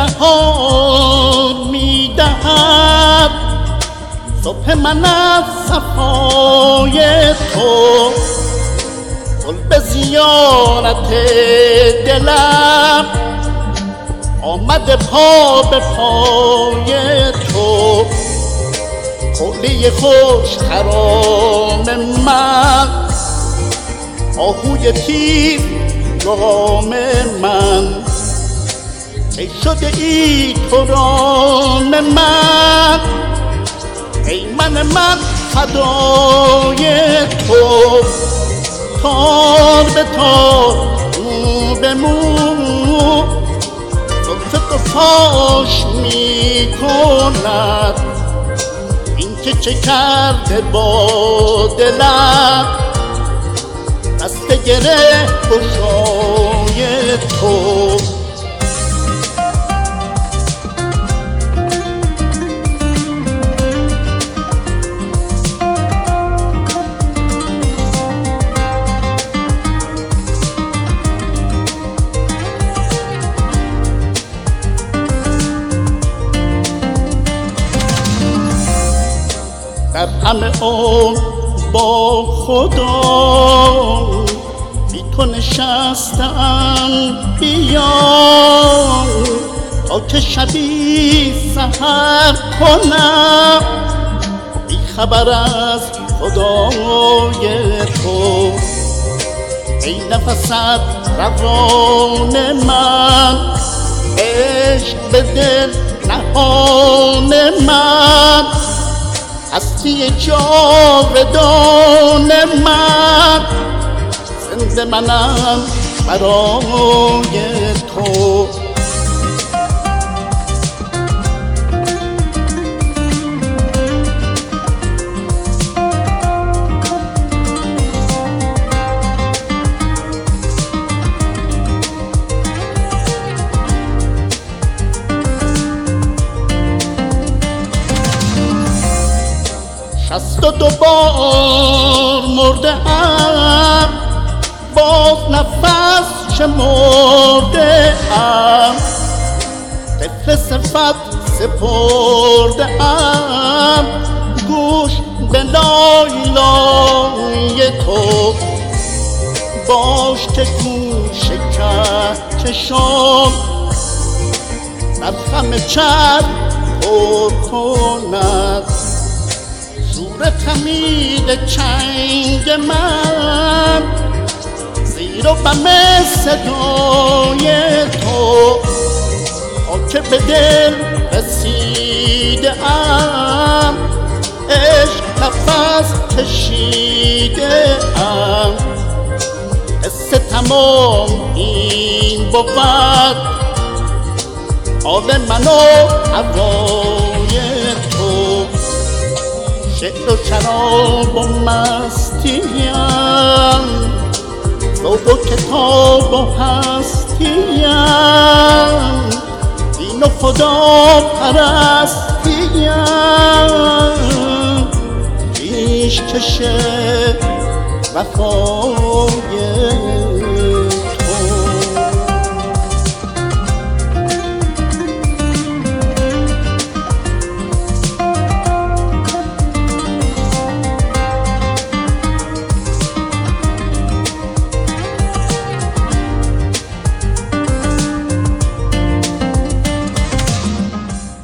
بهار میدهد صبح من از صفای تو، گل به زیارت دلم آمده پا به پای تو. حوله خوش خرام من، آهوی تیز گام من، ای شده ای ترام من، ای من فدای تو. تار به تار، مو به مو، زلف تو فاش می کند این که چه کرده با دلم. دست گره گشای تو. در همه عمر با خدا بی تو نشستم، بیا تا که شبی سحر کنم بی خبر از خدای تو. ای نفست روان من، عشق به دل نهان من، هستی جاودان من، زنده منم برای تو. شست و دو بار مرده ام، باز نفس شمرده ام، طفل صفت سپرده ام، گوش به لای لای تو. باش که گوش کهکشان در خم چرخ پر کند زور خمید چنگ من، زیر و بم صدای تو. تا که به دل رسیده ام، عشق نفس کشیده ام، حس تمام این بود حال من و هوای تو. شعر و شراب و مستیم، ذوق و کتاب و هستیم، دین و خدا پرستیم، پیشکش وفای